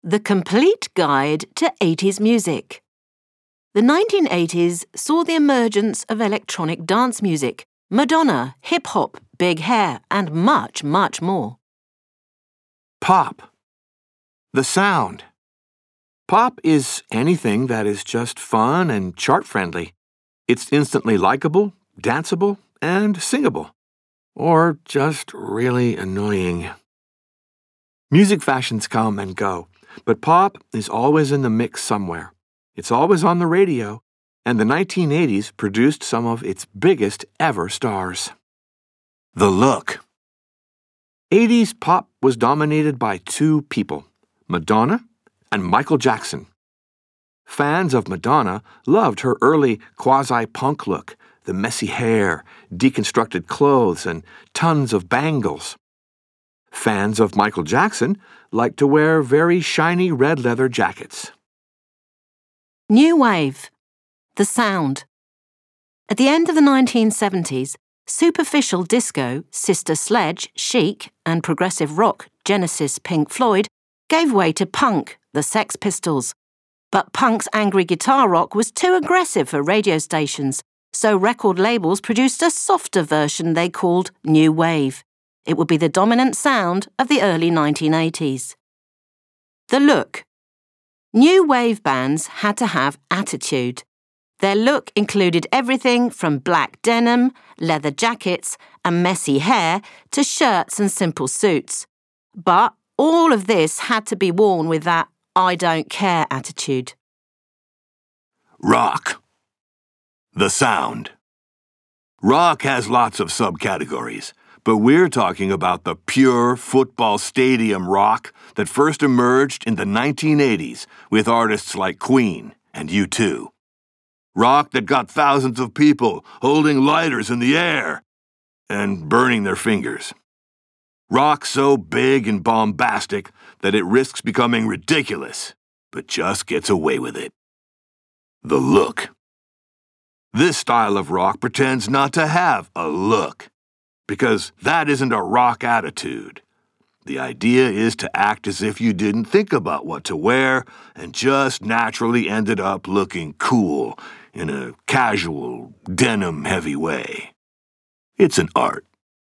The Complete Guide to 80s Music. The 1980s saw the emergence of electronic dance music, Madonna, hip-hop, big hair, and much, much more. Pop. The sound. Pop is anything that is just fun and chart-friendly. It's instantly likable, danceable, and singable. Or just really annoying. Music fashions come and go, but pop is always in the mix somewhere. It's always on the radio, and the 1980s produced some of its biggest ever stars. The look. 80s pop was dominated by two people, Madonna and Michael Jackson. Fans of Madonna loved her early quasi-punk look, the messy hair, deconstructed clothes, and tons of bangles. Fans of Michael Jackson liked to wear very shiny red leather jackets. New Wave. The sound. At the end of the 1970s, superficial disco, Sister Sledge, Chic, and progressive rock, Genesis, Pink Floyd, gave way to punk, the Sex Pistols. But punk's angry guitar rock was too aggressive for radio stations, so record labels produced a softer version they called New Wave. It would be the dominant sound of the early 1980s. The look. New wave bands had to have attitude. Their look included everything from black denim, leather jackets, and messy hair to shirts and simple suits. But all of this had to be worn with that I don't care attitude. Rock. The sound. Rock has lots of subcategories, but we're talking about the pure football stadium rock that first emerged in the 1980s with artists like Queen and U2. Rock that got thousands of people holding lighters in the air and burning their fingers. Rock so big and bombastic that it risks becoming ridiculous, but just gets away with it. The look. This style of rock pretends not to have a look, because that isn't a rock attitude. The idea is to act as if you didn't think about what to wear and just naturally ended up looking cool in a casual, denim-heavy way. It's an art.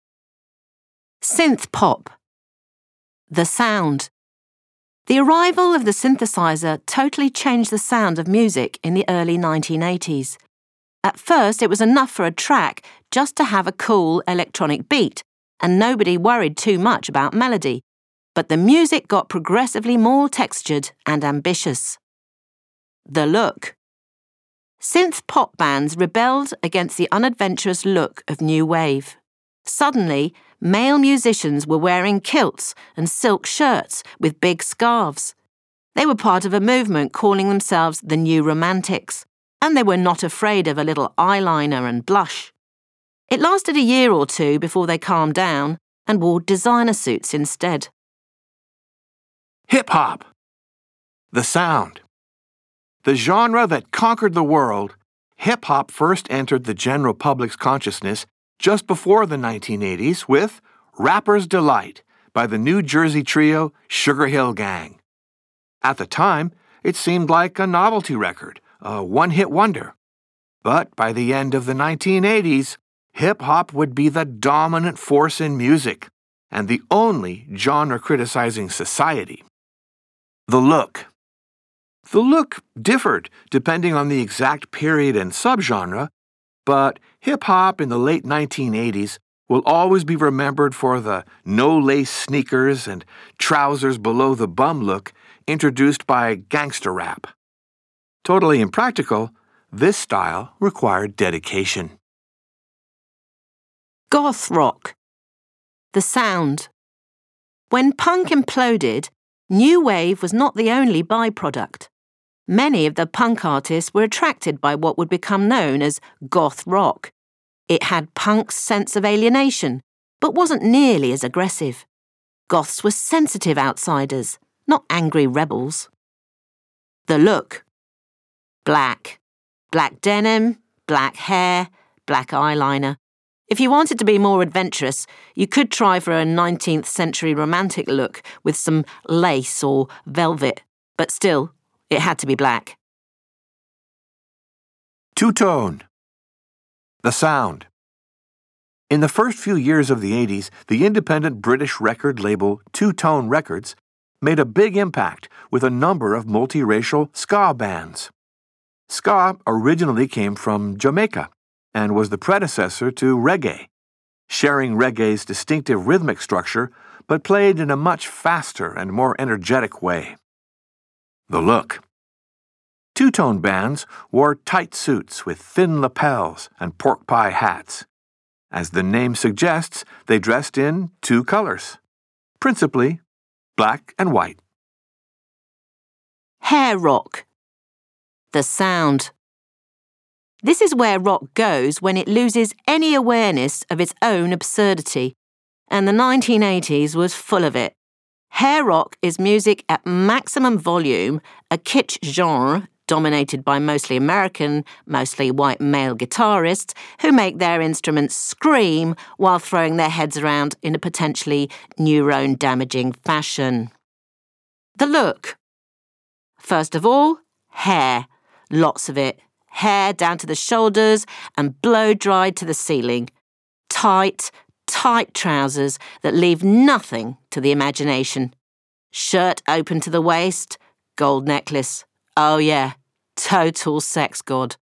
Synth pop. The sound. The arrival of the synthesizer totally changed the sound of music in the early 1980s. At first, it was enough for a track just to have a cool electronic beat, and nobody worried too much about melody. But the music got progressively more textured and ambitious. The look. Synth pop bands rebelled against the unadventurous look of new wave. Suddenly, male musicians were wearing kilts and silk shirts with big scarves. They were part of a movement calling themselves the New Romantics, and they were not afraid of a little eyeliner and blush. It lasted a year or two before they calmed down and wore designer suits instead. Hip-hop. The sound. The genre that conquered the world, hip-hop first entered the general public's consciousness just before the 1980s with Rapper's Delight by the New Jersey trio Sugar Hill Gang. At the time, it seemed like a novelty record, a one-hit wonder. But by the end of the 1980s, hip-hop would be the dominant force in music and the only genre-criticizing society. The look. The look differed depending on the exact period and subgenre, but hip-hop in the late 1980s will always be remembered for the no-lace sneakers and trousers below the bum look introduced by gangster rap. Totally impractical, this style required dedication. Goth rock. The sound. When punk imploded, new wave was not the only byproduct. Many of the punk artists were attracted by what would become known as goth rock. It had punk's sense of alienation, but wasn't nearly as aggressive. Goths were sensitive outsiders, not angry rebels. The look. Black. Black denim, black hair, black eyeliner. If you wanted to be more adventurous, you could try for a 19th century romantic look with some lace or velvet. But still, it had to be black. Two-tone. The sound. In the first few years of the 80s, the independent British record label Two-Tone Records made a big impact with a number of multiracial ska bands. Ska originally came from Jamaica and was the predecessor to reggae, sharing reggae's distinctive rhythmic structure but played in a much faster and more energetic way. The look. Two-tone bands wore tight suits with thin lapels and pork pie hats. As the name suggests, they dressed in two colors, principally black and white. Hair rock. The sound. This is where rock goes when it loses any awareness of its own absurdity, and the 1980s was full of it. Hair rock is music at maximum volume, a kitsch genre dominated by mostly American, mostly white male guitarists who make their instruments scream while throwing their heads around in a potentially neuron-damaging fashion. The look. First of all, hair. Lots of it. Hair down to the shoulders and blow-dried to the ceiling. Tight trousers that leave nothing to the imagination. Shirt open to the waist, gold necklace. Oh yeah, total sex god.